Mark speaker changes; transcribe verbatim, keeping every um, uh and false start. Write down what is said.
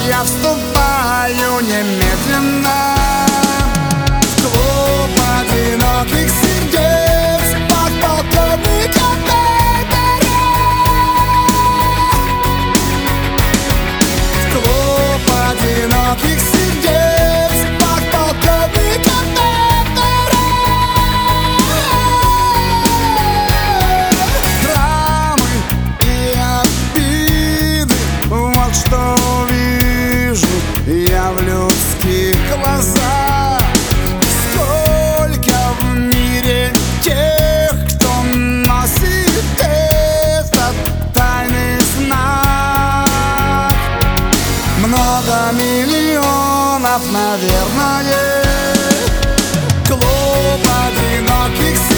Speaker 1: я вступаю немедленно в клуб одиноких сердец подполковника Бендера. В клуб одиноких сердец подполковника Бендера. Драмы и обиды, вот что вижу я в людских глазах. Сколько в мире тех, кто носит этот тайный знак. Много миллионов, наверное. Клуб одиноких